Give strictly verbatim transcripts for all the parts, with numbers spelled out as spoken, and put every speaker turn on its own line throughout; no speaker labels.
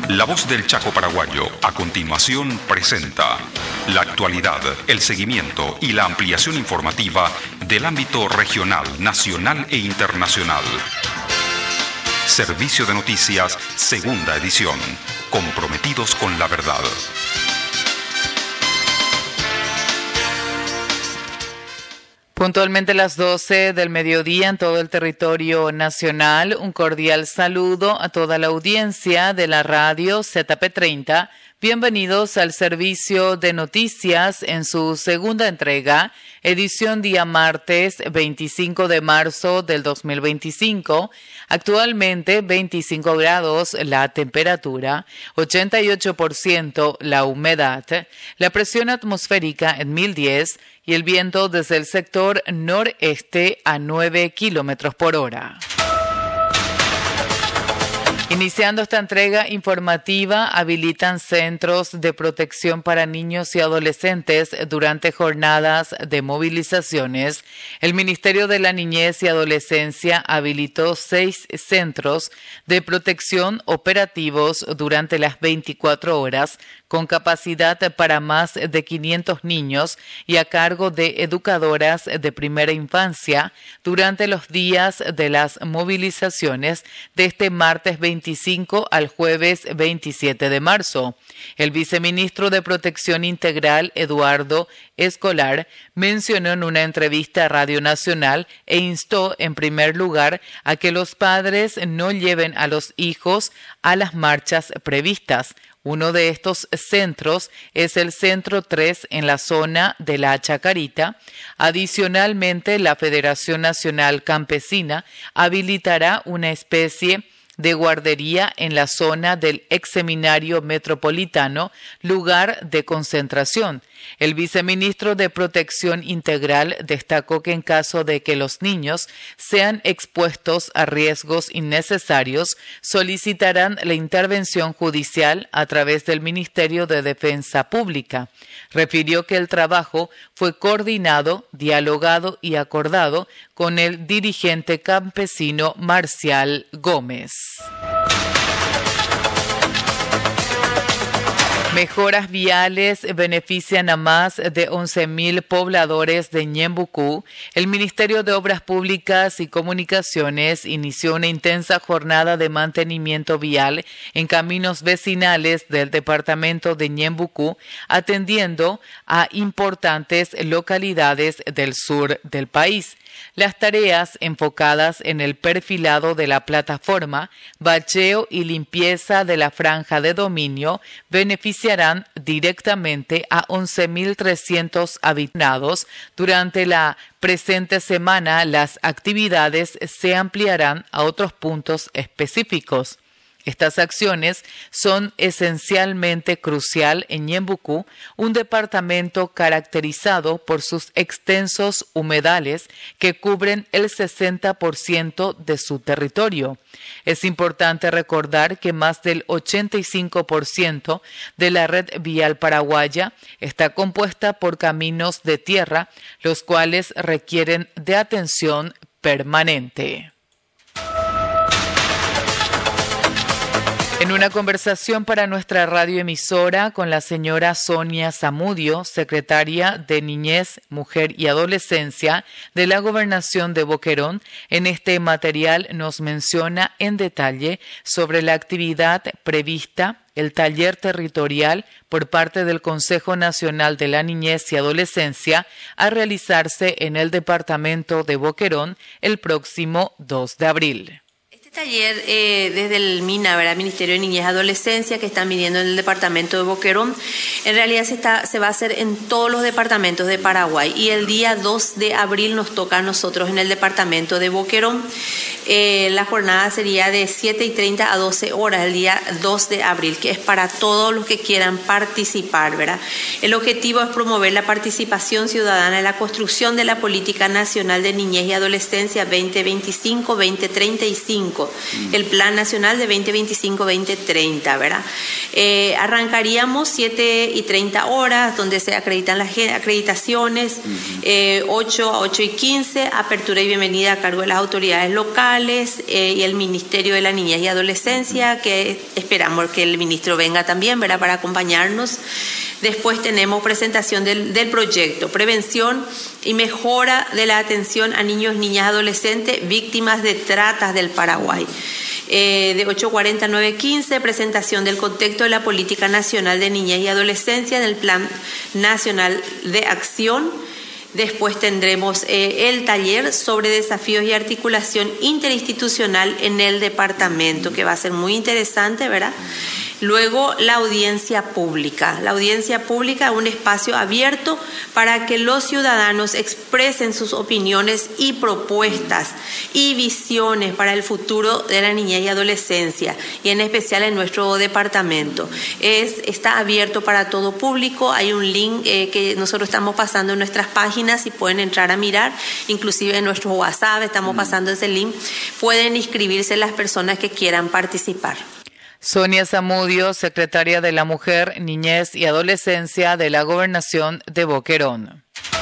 La Voz del Chaco Paraguayo, a continuación, presenta la actualidad, el seguimiento y la ampliación informativa del ámbito regional, nacional e internacional. Servicio de Noticias, segunda edición. Comprometidos con la verdad.
Puntualmente las doce del mediodía en todo el territorio nacional, un cordial saludo a toda la audiencia de la radio Z P treinta. Bienvenidos al servicio de noticias en su segunda entrega, edición día martes veinticinco de marzo del dos mil veinticinco. Actualmente veinticinco grados la temperatura, ochenta y ocho por ciento la humedad, la presión atmosférica en mil diez y el viento desde el sector noreste a nueve kilómetros por hora. Iniciando esta entrega informativa, habilitan centros de protección para niños y adolescentes durante jornadas de movilizaciones. El Ministerio de la Niñez y Adolescencia habilitó seis centros de protección operativos durante las veinticuatro horas, con capacidad para más de quinientos niños y a cargo de educadoras de primera infancia durante los días de las movilizaciones de este martes veinticinco al jueves veintisiete de marzo. El viceministro de Protección Integral, Eduardo Escolar, mencionó en una entrevista a Radio Nacional e instó en primer lugar a que los padres no lleven a los hijos a las marchas previstas. Uno de estos centros es el Centro tres en la zona de la Chacarita. Adicionalmente, la Federación Nacional Campesina habilitará una especie de guardería en la zona del ex seminario metropolitano, lugar de concentración. El viceministro de Protección Integral destacó que en caso de que los niños sean expuestos a riesgos innecesarios, solicitarán la intervención judicial a través del Ministerio de Defensa Pública. Refirió que el trabajo fue coordinado, dialogado y acordado con el dirigente campesino Marcial Gómez. Mejoras viales benefician a más de once mil pobladores de Ñembucú. El Ministerio de Obras Públicas y Comunicaciones inició una intensa jornada de mantenimiento vial en caminos vecinales del departamento de Ñembucú, atendiendo a importantes localidades del sur del país. Las tareas enfocadas en el perfilado de la plataforma, bacheo y limpieza de la franja de dominio beneficiarán directamente a once mil trescientos habitados. Durante la presente semana, las actividades se ampliarán a otros puntos específicos. Estas acciones son esencialmente crucial en Ñembucú, un departamento caracterizado por sus extensos humedales que cubren el sesenta por ciento de su territorio. Es importante recordar que más del ochenta y cinco por ciento de la red vial paraguaya está compuesta por caminos de tierra, los cuales requieren de atención permanente. En una conversación para nuestra radioemisora con la señora Sonia Zamudio, secretaria de Niñez, Mujer y Adolescencia de la Gobernación de Boquerón, en este material nos menciona en detalle sobre la actividad prevista, el taller territorial por parte del Consejo Nacional de la Niñez y Adolescencia a realizarse en el departamento de Boquerón el próximo dos de abril.
Taller eh, desde el MINA, ¿verdad? Ministerio de Niñez y Adolescencia, que están viniendo en el departamento de Boquerón. En realidad se, está, se va a hacer en todos los departamentos de Paraguay y el día dos de abril nos toca a nosotros en el departamento de Boquerón. Eh, la jornada sería de siete y treinta a doce horas el día dos de abril, que es para todos los que quieran participar, ¿verdad? El objetivo es promover la participación ciudadana en la construcción de la Política Nacional de Niñez y Adolescencia veinte veinticinco a veinte treinta y cinco. El Plan Nacional de veinte veinticinco a veinte treinta, ¿verdad? Eh, arrancaríamos siete y treinta horas, donde se acreditan las acreditaciones, eh, ocho a ocho y quince, apertura y bienvenida a cargo de las autoridades locales, culturales eh, y el Ministerio de la Niñez y Adolescencia, que esperamos que el ministro venga también, ¿verdad?, para acompañarnos. Después tenemos presentación del, del proyecto Prevención y Mejora de la Atención a Niños, Niñas y Adolescentes Víctimas de Tratas del Paraguay. Eh, de ocho cuarenta a nueve quince, presentación del contexto de la Política Nacional de Niñez y Adolescencia en el Plan Nacional de Acción. Después tendremos eh, el taller sobre desafíos y articulación interinstitucional en el departamento, que va a ser muy interesante, ¿verdad? Luego, la audiencia pública. La audiencia pública es un espacio abierto para que los ciudadanos expresen sus opiniones y propuestas y visiones para el futuro de la niñez y adolescencia, y en especial en nuestro departamento. Es, está abierto para todo público. Hay un link eh, que nosotros estamos pasando en nuestras páginas y pueden entrar a mirar, inclusive en nuestro WhatsApp estamos pasando ese link. Pueden inscribirse las personas que quieran participar.
Sonia Zamudio, secretaria de la Mujer, Niñez y Adolescencia de la Gobernación de Boquerón.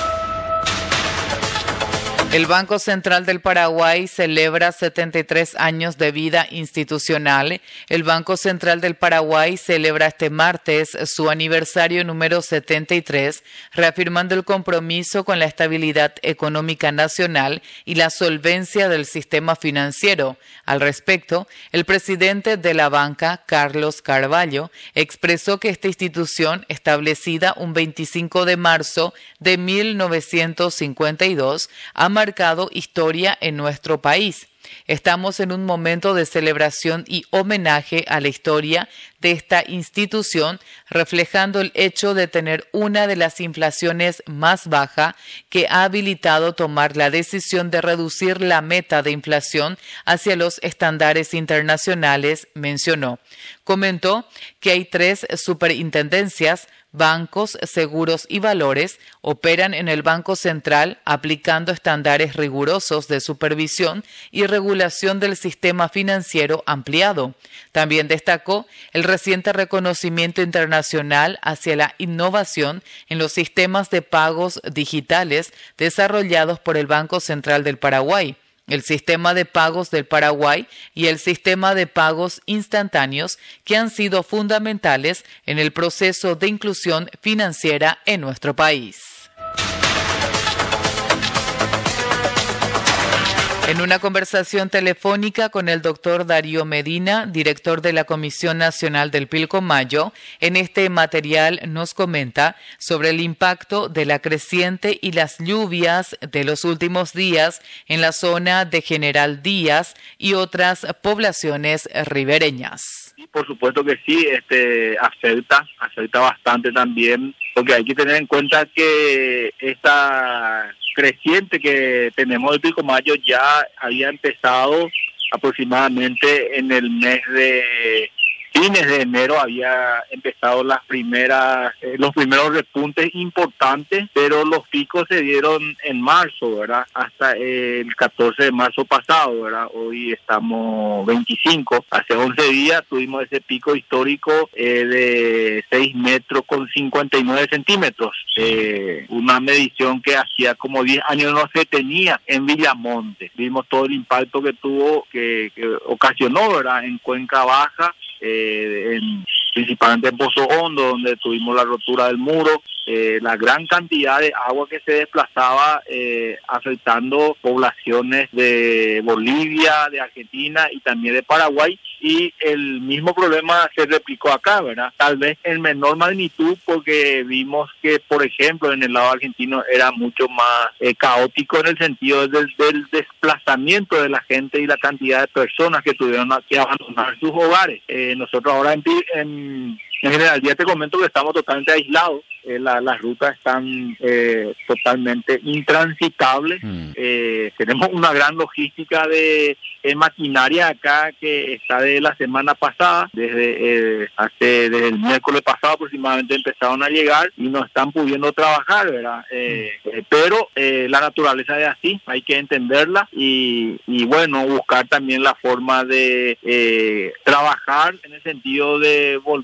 El Banco Central del Paraguay celebra setenta y tres años de vida institucional. El Banco Central del Paraguay celebra este martes su aniversario número setenta y tres, reafirmando el compromiso con la estabilidad económica nacional y la solvencia del sistema financiero. Al respecto, el presidente de la banca, Carlos Carvalho, expresó que esta institución, establecida un veinticinco de marzo de mil novecientos cincuenta y dos, ha marcado historia en nuestro país. Estamos en un momento de celebración y homenaje a la historia de esta institución, reflejando el hecho de tener una de las inflaciones más bajas, que ha habilitado tomar la decisión de reducir la meta de inflación hacia los estándares internacionales, mencionó. Comentó que hay tres superintendencias, bancos, seguros y valores, operan en el Banco Central aplicando estándares rigurosos de supervisión y regulación del sistema financiero ampliado. También destacó el reciente reconocimiento internacional hacia la innovación en los sistemas de pagos digitales desarrollados por el Banco Central del Paraguay, el sistema de pagos del Paraguay y el sistema de pagos instantáneos, que han sido fundamentales en el proceso de inclusión financiera en nuestro país. En una conversación telefónica con el doctor Darío Medina, director de la Comisión Nacional del Pilcomayo, en este material nos comenta sobre el impacto de la creciente y las lluvias de los últimos días en la zona de General Díaz y otras poblaciones ribereñas.
Sí, por supuesto que sí, este afecta, afecta bastante también, porque hay que tener en cuenta que esta creciente que tenemos del Pilcomayo ya había empezado aproximadamente en el mes de fines de enero, había empezado las primeras eh, los primeros repuntes importantes, pero los picos se dieron en marzo, ¿verdad? Hasta el catorce de marzo pasado, ¿verdad? Hoy estamos veinticinco, hace once días tuvimos ese pico histórico eh, de seis metros con cincuenta y nueve centímetros, eh, una medición que hacía como diez años no se tenía en Villamonte. Vimos todo el impacto que tuvo, que, que ocasionó, ¿verdad?, en Cuenca Baja, Eh, en, principalmente en Pozo Hondo, donde tuvimos la rotura del muro, eh, la gran cantidad de agua que se desplazaba, eh, afectando poblaciones de Bolivia, de Argentina y también de Paraguay, y el mismo problema se replicó acá, ¿verdad? Tal vez en menor magnitud, porque vimos que, por ejemplo, en el lado argentino era mucho más eh, caótico en el sentido del, del desplazamiento de la gente y la cantidad de personas que tuvieron que abandonar sus hogares. Eh, nosotros ahora en, en, en General Díaz te comento que estamos totalmente aislados. Eh, la, las rutas están eh, totalmente intransitables. Mm. Eh, tenemos una gran logística de eh, maquinaria acá que está de la semana pasada, desde eh, hace desde el miércoles pasado aproximadamente empezaron a llegar y no están pudiendo trabajar, ¿verdad? Eh, mm. eh, pero eh, la naturaleza es así, hay que entenderla y, y bueno, buscar también la forma de eh, trabajar en el sentido de volver nuevamente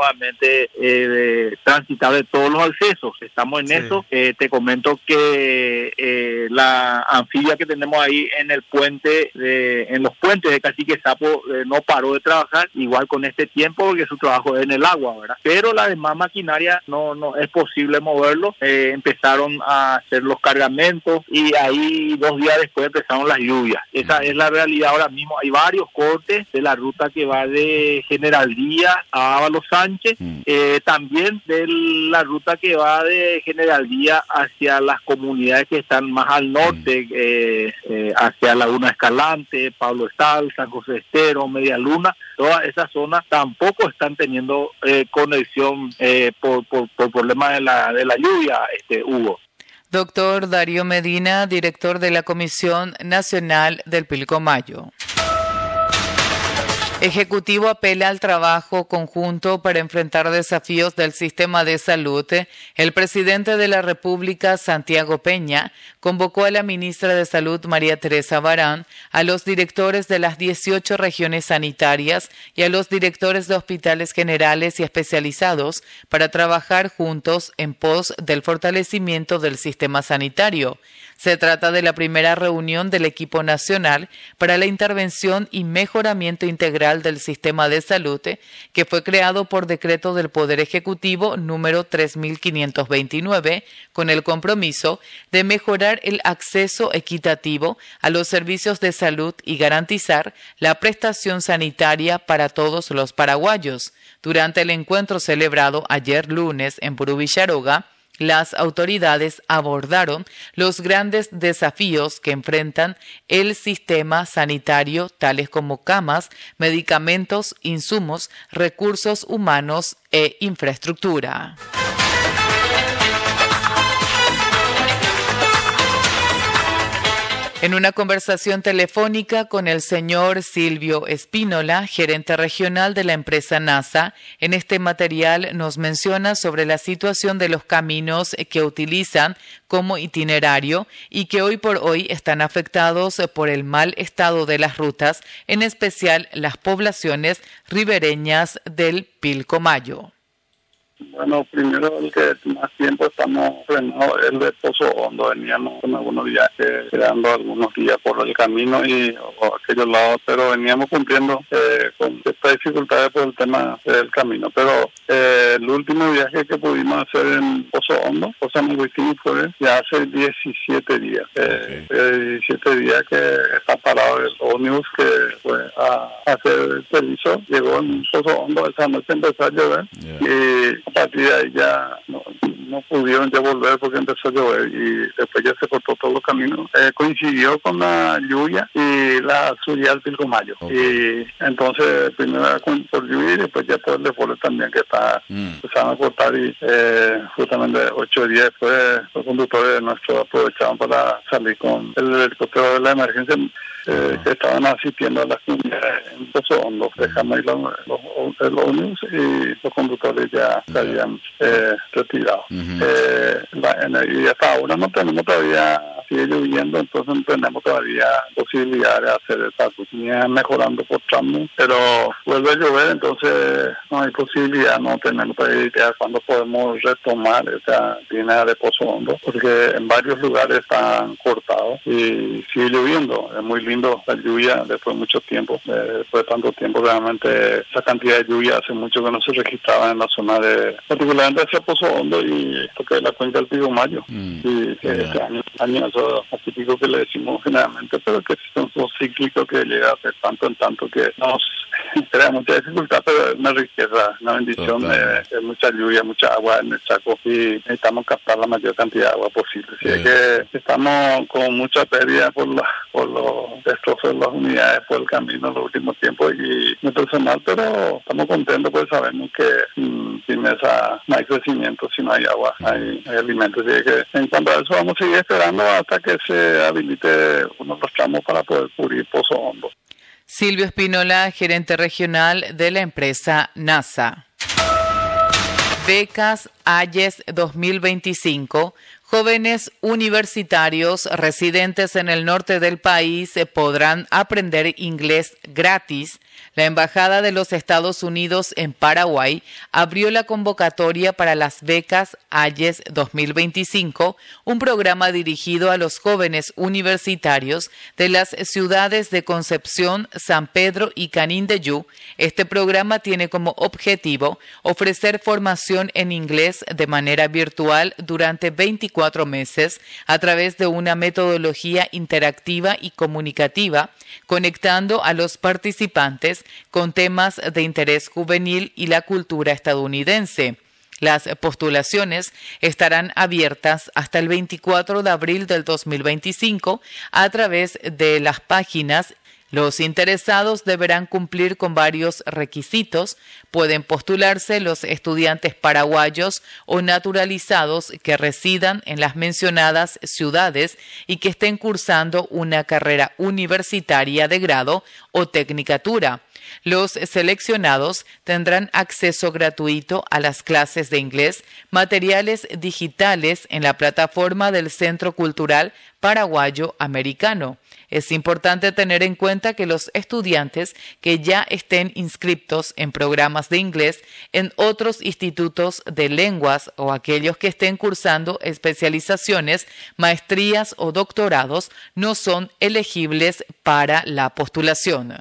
nuevamente eh, transitable todos los accesos. Estamos en sí. eso. Eh, te comento que eh, la anfibia que tenemos ahí en el puente, de, en los puentes de Cacique Sapo, eh, no paró de trabajar, igual con este tiempo, porque su trabajo es en el agua, ¿verdad? Pero la demás maquinaria no, no es posible moverlo. Eh, empezaron a hacer los cargamentos y ahí dos días después empezaron las lluvias. Esa es la realidad ahora mismo. Hay varios cortes de la ruta que va de General Díaz a Ábalos Sánchez, mm. eh, también de la ruta que va de General Díaz hacia las comunidades que están más al norte, mm. eh, eh, hacia Laguna Escalante, Pablo Estal, San José Estero, Media Luna. Todas esas zonas tampoco están teniendo eh, conexión eh, por, por, por problemas de la, de la lluvia, este, Hugo.
Doctor Darío Medina, director de la Comisión Nacional del Pilcomayo. Ejecutivo apela al trabajo conjunto para enfrentar desafíos del sistema de salud. El presidente de la República, Santiago Peña, convocó a la ministra de Salud, María Teresa Barán, a los directores de las dieciocho regiones sanitarias y a los directores de hospitales generales y especializados para trabajar juntos en pos del fortalecimiento del sistema sanitario. Se trata de la primera reunión del equipo nacional para la intervención y mejoramiento integral del sistema de salud, que fue creado por decreto del Poder Ejecutivo número tres mil quinientos veintinueve, con el compromiso de mejorar el acceso equitativo a los servicios de salud y garantizar la prestación sanitaria para todos los paraguayos. Durante el encuentro celebrado ayer lunes en Purú Villaroga, las autoridades abordaron los grandes desafíos que enfrentan el sistema sanitario, tales como camas, medicamentos, insumos, recursos humanos e infraestructura. En una conversación telefónica con el señor Silvio Espínola, gerente regional de la empresa NASA, en este material nos menciona sobre la situación de los caminos que utilizan como itinerario y que hoy por hoy están afectados por el mal estado de las rutas, en especial las poblaciones ribereñas del Pilcomayo.
Bueno, primero el que más tiempo estamos frenados es el de Pozo Hondo. Veníamos con algunos viajes, quedando algunos días por el camino y o aquellos lados, pero veníamos cumpliendo eh, con estas dificultades por el tema del camino. Pero eh, el último viaje que pudimos hacer en Pozo Hondo, Pozo Manguitini, fue ya hace diecisiete días. Eh, okay. diecisiete días que está parado el ómnibus que fue a hacer el servicio. Llegó en Pozo Hondo, esa noche empezó a llover, yeah. y a partir de ahí ya no, no pudieron ya volver porque empezó a llover y después ya se cortó todos los caminos. Eh, coincidió con la lluvia y la subida al Pilcomayo. Okay. Y entonces primero era con, por lluvia y después ya por el desborde también que está mm. empezaron a cortar y eh, justamente ocho días después los conductores nuestros aprovechaban para salir con el helicóptero de la emergencia. Eh, que estaban asistiendo a las comunidades en Pozo Hondo, dejando ahí los, los, los ómnibus y los conductores ya se habían eh, retirado. Uh-huh. eh, la, en, y hasta ahora no tenemos todavía, sigue lloviendo, entonces no tenemos todavía posibilidad de hacer esa rutina mejorando por tramos, pero vuelve a llover, entonces no hay posibilidad, no tenemos todavía idea cuándo podemos retomar esa línea de Pozo Hondo, porque en varios lugares están cortados y sigue lloviendo, es muy lindo la lluvia después de mucho tiempo, eh, después de tanto tiempo, realmente esa cantidad de lluvia hace mucho que no se registraba en la zona de, particularmente hacia Pozo Hondo y lo que es la cuenca del Pilcomayo. Mm, y que yeah. este año, año eso atípico que le decimos generalmente, pero que es un cíclico que llega a ser tanto en tanto que nos crea mucha dificultad, pero es una riqueza, una bendición de, de mucha lluvia, mucha agua en el Chaco y necesitamos captar la mayor cantidad de agua posible. Así yeah. es que estamos con mucha pérdida por, la, por los destrozos de las unidades por el camino en los últimos tiempos y muy personal, pero estamos contentos porque sabemos que mmm, sin esa no hay crecimiento, si no hay agua, hay, hay alimentos. Así que en cuanto a eso vamos a seguir esperando hasta que se habilite uno de los tramos para poder cubrir Pozo Hondo.
Silvio Espínola, gerente regional de la empresa NASA. Becas AYES dos mil veinticinco. Jóvenes universitarios residentes en el norte del país podrán aprender inglés gratis. La Embajada de los Estados Unidos en Paraguay abrió la convocatoria para las becas AYES dos mil veinticinco, un programa dirigido a los jóvenes universitarios de las ciudades de Concepción, San Pedro y Canindeyú. Este programa tiene como objetivo ofrecer formación en inglés de manera virtual durante veinticuatro meses a través de una metodología interactiva y comunicativa, conectando a los participantes con temas de interés juvenil y la cultura estadounidense. Las postulaciones estarán abiertas hasta el veinticuatro de abril del dos mil veinticinco a través de las páginas. Los interesados deberán cumplir con varios requisitos. Pueden postularse los estudiantes paraguayos o naturalizados que residan en las mencionadas ciudades y que estén cursando una carrera universitaria de grado o tecnicatura. Los seleccionados tendrán acceso gratuito a las clases de inglés, materiales digitales en la plataforma del Centro Cultural Paraguayo Americano. Es importante tener en cuenta que los estudiantes que ya estén inscriptos en programas de inglés en otros institutos de lenguas o aquellos que estén cursando especializaciones, maestrías o doctorados no son elegibles para la postulación.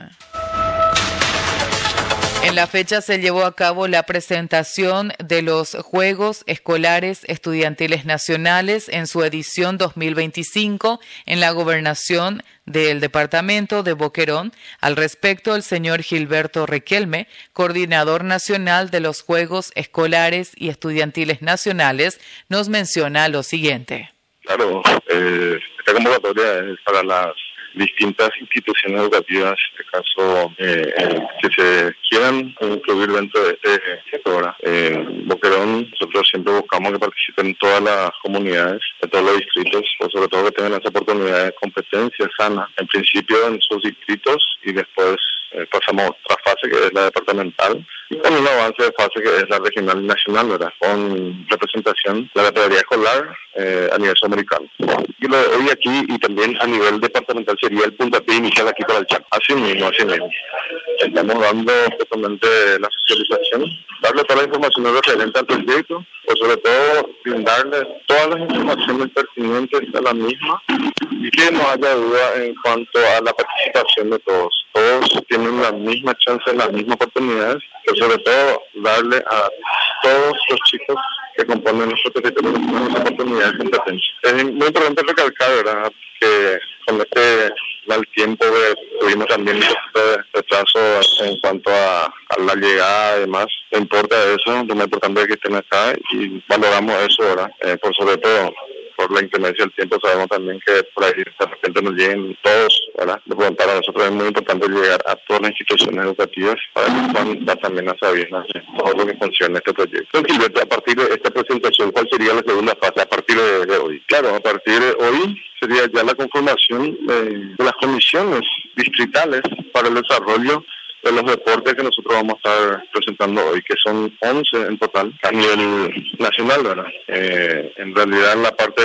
En la fecha se llevó a cabo la presentación de los Juegos Escolares Estudiantiles Nacionales en su edición dos mil veinticinco en la gobernación del departamento de Boquerón. Al respecto, el señor Gilberto Riquelme, coordinador nacional de los Juegos Escolares y Estudiantiles Nacionales, nos menciona lo siguiente.
Claro, eh, esta convocatoria es para las distintas instituciones educativas, en este caso, eh, eh, que se quieran incluir dentro de este sector. En Boquerón nosotros siempre buscamos que participen todas las comunidades, de todos los distritos, o sobre todo que tengan esa oportunidad de competencia sana, en principio en sus distritos y después eh, pasamos a otra fase que es la departamental y con un avance de fase que es la regional y nacional, ¿verdad? Con representación de la categoría escolar eh, a nivel sudamericano. Y lo de hoy aquí y también a nivel departamental sería el puntapié inicial aquí para el Chaco. Así mismo, así mismo. Estamos dando justamente la socialización, darle toda la información referente al proyecto, pero sobre todo brindarle todas las informaciones pertinentes a la misma y que no haya duda en cuanto a la participación de todos. Todos tienen la misma chance, las mismas oportunidades, pero sobre todo darle a todos los chicos que componen nuestro territorio las oportunidades de competencia. Es muy importante recalcar, ¿verdad?, que con este mal tiempo que tuvimos también un poquito de retraso en cuanto a, a la llegada y demás, no importa eso, lo más importante es que estén acá y valoramos eso, ¿verdad? Eh, por sobre todo, por la inclemencia del tiempo, sabemos también que por ahí de repente nos lleguen todos, ¿verdad? Pero para nosotros es muy importante llegar a todas las instituciones educativas para que puedan dar también a saber todo lo que funciona este proyecto. Entonces, a partir de esta presentación, ¿cuál sería la segunda fase a partir de, de hoy? Claro, a partir de hoy sería ya la conformación de, de las comisiones distritales para el desarrollo de los deportes que nosotros vamos a estar presentando hoy, que son once en total a nivel nacional, ¿verdad? Eh, en realidad en la parte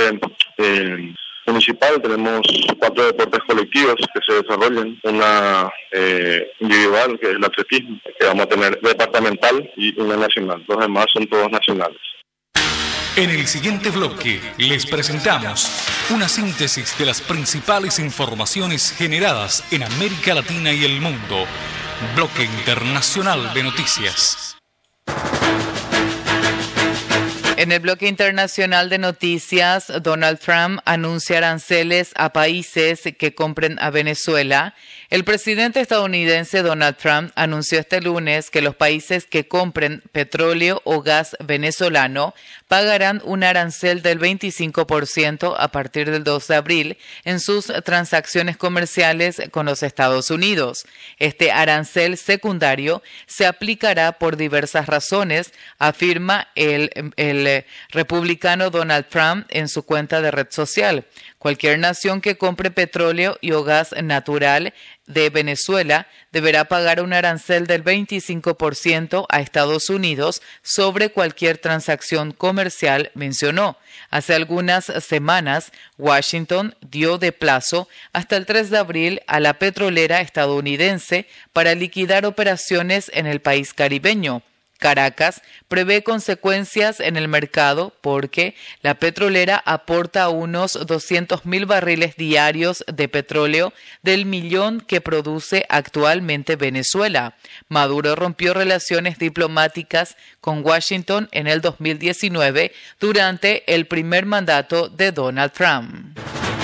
eh, municipal tenemos cuatro deportes colectivos que se desarrollan, una eh, individual que es el atletismo, que vamos a tener departamental y una nacional, los demás son todos nacionales.
En el siguiente bloque les presentamos una síntesis de las principales informaciones generadas en América Latina y el mundo. Bloque Internacional de Noticias.
En el bloque internacional de noticias, Donald Trump anuncia aranceles a países que compren a Venezuela. El presidente estadounidense Donald Trump anunció este lunes que los países que compren petróleo o gas venezolano pagarán un arancel del veinticinco por ciento a partir del dos de abril en sus transacciones comerciales con los Estados Unidos. Este arancel secundario se aplicará por diversas razones, afirma el, el republicano Donald Trump en su cuenta de red social. Cualquier nación que compre petróleo y o gas natural de Venezuela deberá pagar un arancel del veinticinco por ciento a Estados Unidos sobre cualquier transacción comercial, mencionó. Hace algunas semanas, Washington dio de plazo hasta el tres de abril a la petrolera estadounidense para liquidar operaciones en el país caribeño. Caracas prevé consecuencias en el mercado porque la petrolera aporta unos doscientos mil barriles diarios de petróleo del millón que produce actualmente Venezuela. Maduro rompió relaciones diplomáticas con Washington en el dos mil diecinueve durante el primer mandato de Donald Trump.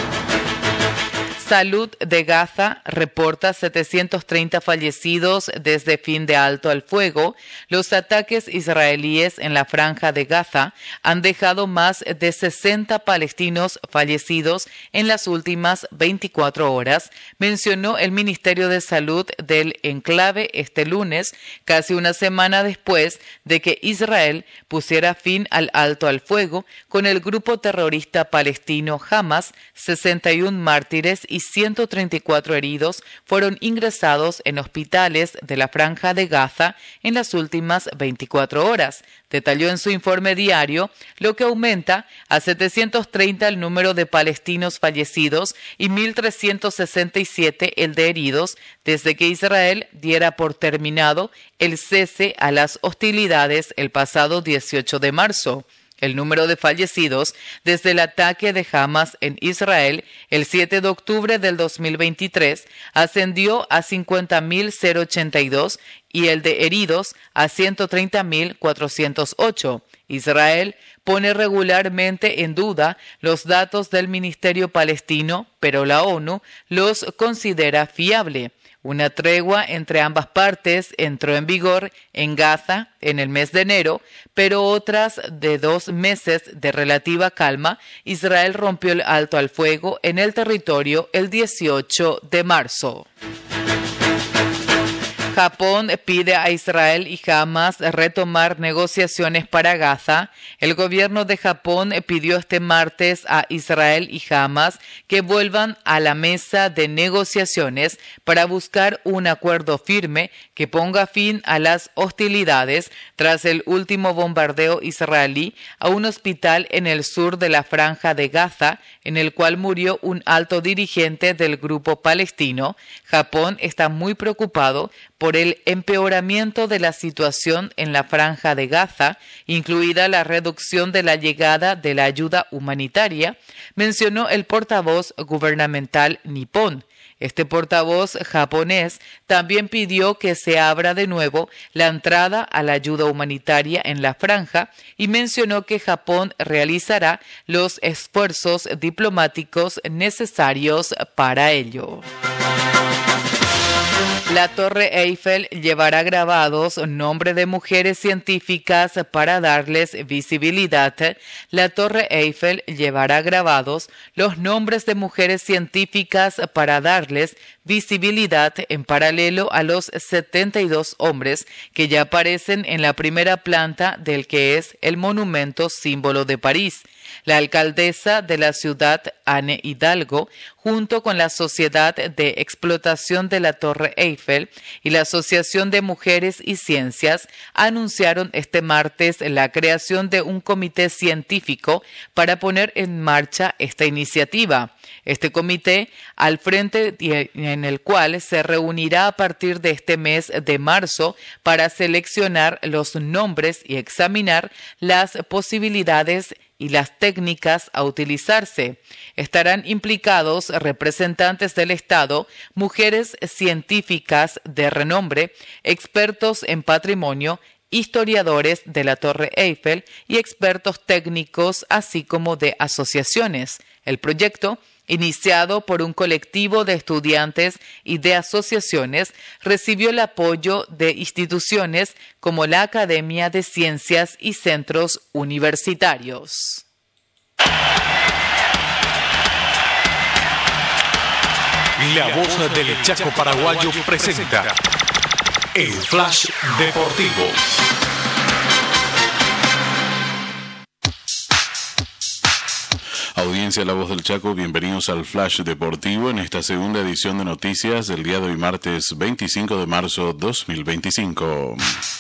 Salud de Gaza reporta setecientos treinta fallecidos desde fin de alto al fuego. Los ataques israelíes en la franja de Gaza han dejado más de sesenta palestinos fallecidos en las últimas veinticuatro horas, mencionó el Ministerio de Salud del enclave este lunes, casi una semana después de que Israel pusiera fin al alto al fuego con el grupo terrorista palestino Hamas. Sesenta y un mártires y ciento treinta y cuatro heridos fueron ingresados en hospitales de la franja de Gaza en las últimas veinticuatro horas. Detalló en su informe diario, lo que aumenta a setecientos treinta el número de palestinos fallecidos y mil trescientos sesenta y siete el de heridos desde que Israel diera por terminado el cese a las hostilidades el pasado dieciocho de marzo. El número de fallecidos desde el ataque de Hamas en Israel el siete de octubre del dos mil veintitrés ascendió a cincuenta mil ochenta y dos y el de heridos a ciento treinta mil cuatrocientos ocho. Israel pone regularmente en duda los datos del Ministerio Palestino, pero la ONU los considera fiable. Una tregua entre ambas partes entró en vigor en Gaza en el mes de enero, pero otras de dos meses de relativa calma, Israel rompió el alto al fuego en el territorio el dieciocho de marzo. Japón pide a Israel y Hamas retomar negociaciones para Gaza. El gobierno de Japón pidió este martes a Israel y Hamas que vuelvan a la mesa de negociaciones para buscar un acuerdo firme que ponga fin a las hostilidades tras el último bombardeo israelí a un hospital en el sur de la franja de Gaza, en el cual murió un alto dirigente del grupo palestino. Japón está muy preocupado por el empeoramiento de la situación en la franja de Gaza, incluida la reducción de la llegada de la ayuda humanitaria, mencionó el portavoz gubernamental nipón. Este portavoz japonés también pidió que se abra de nuevo la entrada a la ayuda humanitaria en la franja y mencionó que Japón realizará los esfuerzos diplomáticos necesarios para ello. La Torre Eiffel llevará grabados nombres de mujeres científicas para darles visibilidad. La Torre Eiffel llevará grabados los nombres de mujeres científicas para darles visibilidad en paralelo a los setenta y dos hombres que ya aparecen en la primera planta del que es el monumento símbolo de París. La alcaldesa de la ciudad, Anne Hidalgo, junto con la Sociedad de Explotación de la Torre Eiffel y la Asociación de Mujeres y Ciencias, anunciaron este martes la creación de un comité científico para poner en marcha esta iniciativa. Este comité, al frente en el cual se reunirá a partir de este mes de marzo para seleccionar los nombres y examinar las posibilidades y las técnicas a utilizarse. Estarán implicados representantes del Estado, mujeres científicas de renombre, expertos en patrimonio, historiadores de la Torre Eiffel y expertos técnicos, así como de asociaciones. El proyecto, iniciado por un colectivo de estudiantes y de asociaciones, recibió el apoyo de instituciones como la Academia de Ciencias y centros universitarios.
La voz del Chaco paraguayo presenta el Flash Deportivo.
Audiencia audiencia La Voz del Chaco, bienvenidos al Flash Deportivo en esta segunda edición de noticias del día de hoy, martes veinticinco de marzo dos mil veinticinco.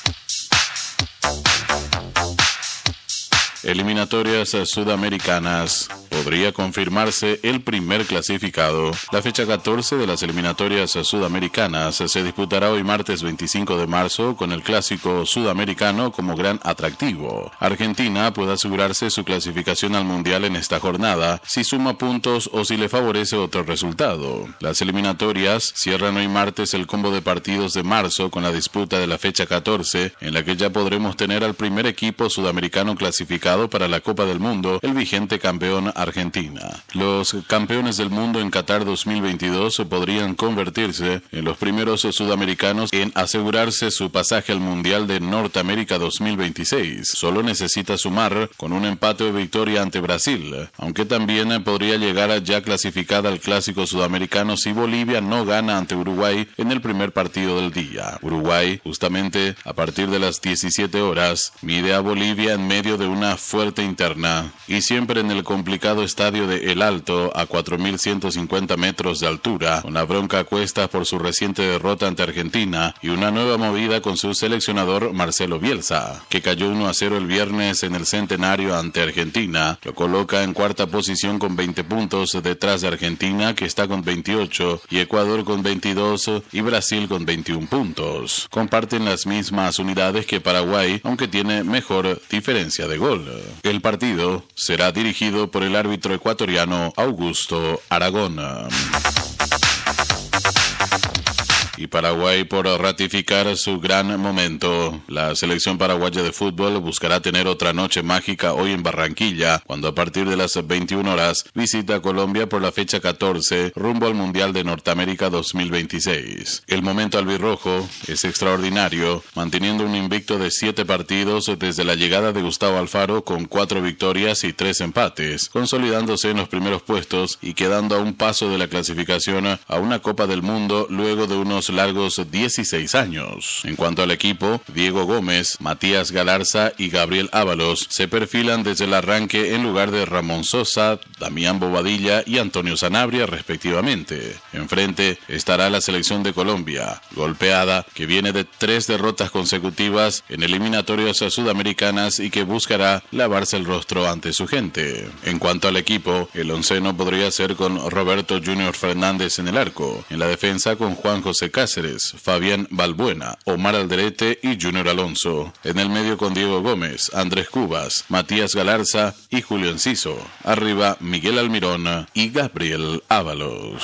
Eliminatorias sudamericanas. Podría confirmarse el primer clasificado. La fecha catorce de las eliminatorias sudamericanas se disputará hoy martes veinticinco de marzo con el clásico sudamericano como gran atractivo. Argentina puede asegurarse su clasificación al mundial en esta jornada si suma puntos o si le favorece otro resultado. Las eliminatorias cierran hoy martes el combo de partidos de marzo con la disputa de la fecha catorce, en la que ya podremos tener al primer equipo sudamericano clasificado para la Copa del Mundo, el vigente campeón Argentina. Los campeones del mundo en Qatar dos mil veintidós podrían convertirse en los primeros sudamericanos en asegurarse su pasaje al Mundial de Norteamérica dos mil veintiséis. Solo necesita sumar con un empate o victoria ante Brasil, aunque también podría llegar ya clasificada al Clásico Sudamericano si Bolivia no gana ante Uruguay en el primer partido del día. Uruguay, justamente a partir de las diecisiete horas, mide a Bolivia en medio de una fuerte interna y siempre en el complicado estadio de El Alto a cuatro mil ciento cincuenta metros de altura, con la bronca a cuestas por su reciente derrota ante Argentina y una nueva movida con su seleccionador Marcelo Bielsa, que cayó uno a cero el viernes en el Centenario ante Argentina. Lo coloca en cuarta posición con veinte puntos detrás de Argentina, que está con veintiocho, y Ecuador con veintidós y Brasil con veintiún puntos. Comparten las mismas unidades que Paraguay, aunque tiene mejor diferencia de gol. El partido será dirigido por el árbitro ecuatoriano Augusto Aragón. Y Paraguay por ratificar su gran momento. La selección paraguaya de fútbol buscará tener otra noche mágica hoy en Barranquilla, cuando a partir de las veintiuna horas visita Colombia por la fecha catorce rumbo al Mundial de Norteamérica dos mil veintiséis. El momento albirrojo es extraordinario, manteniendo un invicto de siete partidos desde la llegada de Gustavo Alfaro con cuatro victorias y tres empates, consolidándose en los primeros puestos y quedando a un paso de la clasificación a una Copa del Mundo luego de unos largos dieciséis años. En cuanto al equipo, Diego Gómez, Matías Galarza y Gabriel Ábalos se perfilan desde el arranque en lugar de Ramón Sosa, Damián Bobadilla y Antonio Sanabria respectivamente. Enfrente estará la selección de Colombia, golpeada, que viene de tres derrotas consecutivas en eliminatorias sudamericanas y que buscará lavarse el rostro ante su gente. En cuanto al equipo, el onceno podría ser con Roberto Junior Fernández en el arco, en la defensa con Juan José Cáceres, Fabián Balbuena, Omar Alderete y Junior Alonso. En el medio con Diego Gómez, Andrés Cubas, Matías Galarza y Julio Enciso. Arriba Miguel Almirón y Gabriel Ábalos.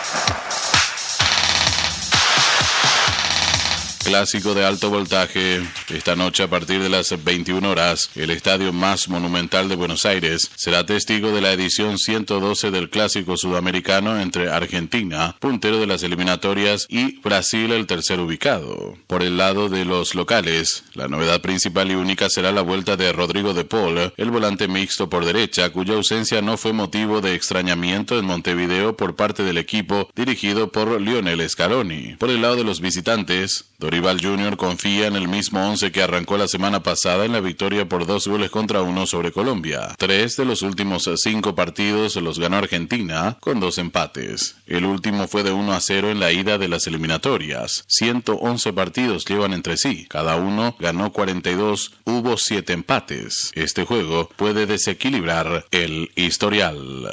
Clásico de alto voltaje. Esta noche a partir de las veintiuna horas, el estadio más monumental de Buenos Aires será testigo de la edición ciento doce del Clásico Sudamericano entre Argentina, puntero de las eliminatorias, y Brasil, el tercer ubicado. Por el lado de los locales, la novedad principal y única será la vuelta de Rodrigo de Paul, el volante mixto por derecha, cuya ausencia no fue motivo de extrañamiento en Montevideo por parte del equipo dirigido por Lionel Scaloni. Por el lado de los visitantes, Dorival junior confía en el mismo once que arrancó la semana pasada en la victoria por dos goles contra uno sobre Colombia. Tres de los últimos cinco partidos los ganó Argentina, con dos empates. El último fue de uno a cero en la ida de las eliminatorias. ciento once partidos llevan entre sí. Cada uno ganó cuarenta y dos, hubo siete empates. Este juego puede desequilibrar el historial.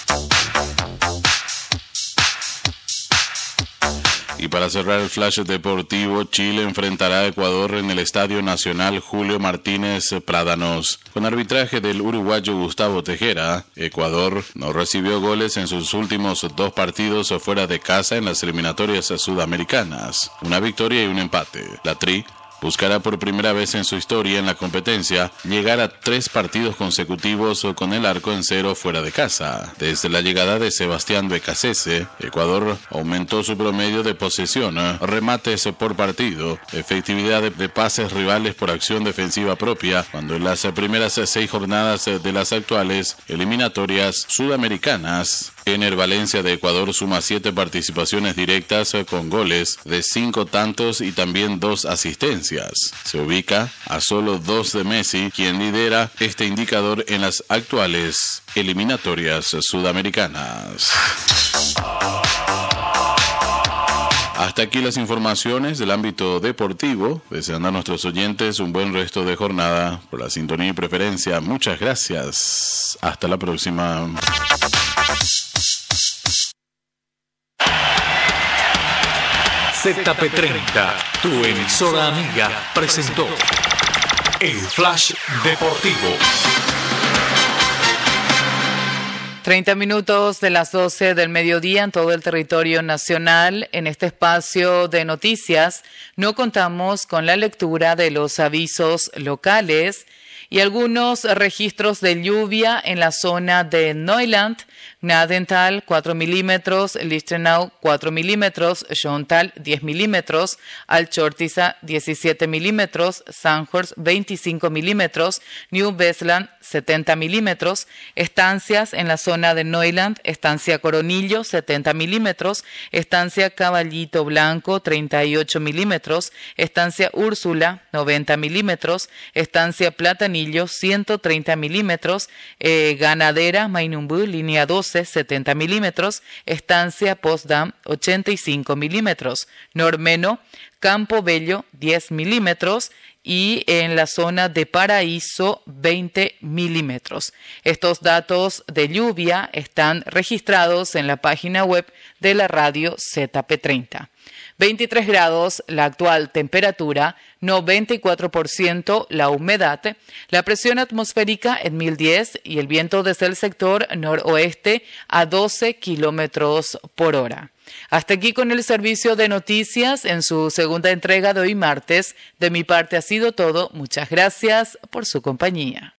Y para cerrar el flash deportivo, Chile enfrentará a Ecuador en el Estadio Nacional Julio Martínez Prádanos. Con arbitraje del uruguayo Gustavo Tejera, Ecuador no recibió goles en sus últimos dos partidos fuera de casa en las eliminatorias sudamericanas. Una victoria y un empate. La Tri buscará por primera vez en su historia en la competencia llegar a tres partidos consecutivos con el arco en cero fuera de casa. Desde la llegada de Sebastián Becasese, Ecuador aumentó su promedio de posesión, remates por partido, efectividad de pases rivales por acción defensiva propia, cuando en las primeras seis jornadas de las actuales eliminatorias sudamericanas Ener Valencia de Ecuador suma siete participaciones directas con goles de cinco tantos y también dos asistencias. Se ubica a solo dos de Messi, quien lidera este indicador en las actuales eliminatorias sudamericanas. Hasta aquí las informaciones del ámbito deportivo. Deseando a nuestros oyentes un buen resto de jornada por la sintonía y preferencia. Muchas gracias. Hasta la próxima.
Z P treinta, tu emisora amiga, presentó el Flash Deportivo.
treinta minutos de las doce del mediodía en todo el territorio nacional. En este espacio de noticias no contamos con la lectura de los avisos locales y algunos registros de lluvia en la zona de Neuland, Gnadenthal cuatro milímetros, Lichtenau cuatro milímetros, Schöntal diez milímetros, Alchortiza diecisiete milímetros, Sandhorst veinticinco milímetros, New Westland setenta milímetros, estancias en la zona de Neuland, estancia Coronillo setenta milímetros, estancia Caballito Blanco treinta y ocho milímetros, estancia Úrsula noventa milímetros, estancia Platanillo ciento treinta milímetros, eh, Ganadera Mainumbú línea doce setenta milímetros, estancia Postdam ochenta y cinco milímetros, Normeno Campo Bello diez milímetros y en la zona de Paraíso veinte milímetros. Estos datos de lluvia están registrados en la página web de la radio Z P treinta. veintitrés grados la actual temperatura, noventa y cuatro por ciento la humedad, la presión atmosférica en mil diez y el viento desde el sector noroeste a doce kilómetros por hora. Hasta aquí con el servicio de noticias en su segunda entrega de hoy martes. De mi parte ha sido todo. Muchas gracias por su compañía.